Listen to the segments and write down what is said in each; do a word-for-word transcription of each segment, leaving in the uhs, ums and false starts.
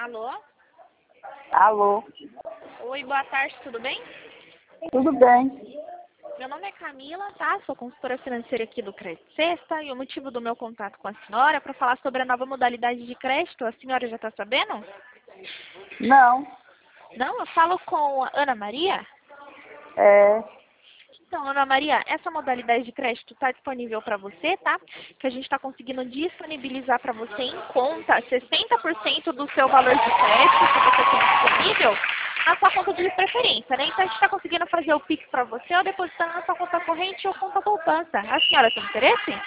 Alô? Alô? Oi, boa tarde, tudo bem? Tudo bem? Meu nome é Camila, tá? Sou consultora financeira aqui do Crédito Sexta e o motivo do meu contato com a senhora é para falar sobre a nova modalidade de crédito. A senhora já está sabendo? Não. Não? Eu falo com a Ana Maria? É. Então, Ana Maria, essa modalidade de crédito está disponível para você, tá? Que a gente está conseguindo disponibilizar para você em conta sessenta por cento do seu valor de crédito que você tem disponível na sua conta de preferência, né? Então, a gente está conseguindo fazer o Pix para você ou depositando na sua conta corrente ou conta poupança. A senhora tem interesse?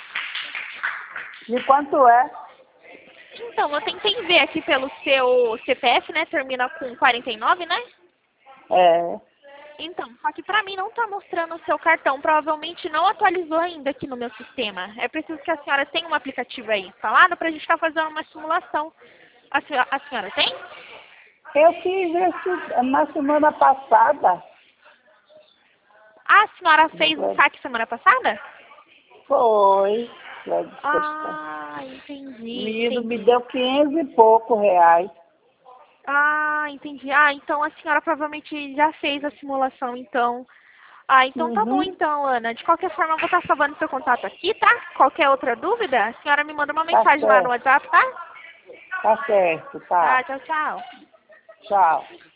De quanto é? Então, eu tentei ver aqui pelo seu C P F, né? Termina com quarenta e nove, né? É. Então, só que pra mim não tá mostrando o seu cartão. Provavelmente não atualizou ainda aqui no meu sistema. É preciso que a senhora tenha um aplicativo aí instalado pra gente estar fazendo uma simulação. A senhora, a senhora tem? Eu fiz isso na semana passada. Ah, a senhora fez um saque semana passada? Foi. Crédito Sexta. Ah, entendi, Menino me entendi. deu quinhentos e pouco reais. Ah, entendi. Ah, então a senhora provavelmente já fez a simulação, então. Ah, então tá bom Uhum. então, Ana. De qualquer forma, eu vou estar salvando seu contato aqui, tá? Qualquer outra dúvida, a senhora me manda uma Tá mensagem lá no certo. WhatsApp, tá? Tá certo, Tá, tá. tchau, tchau. Tchau.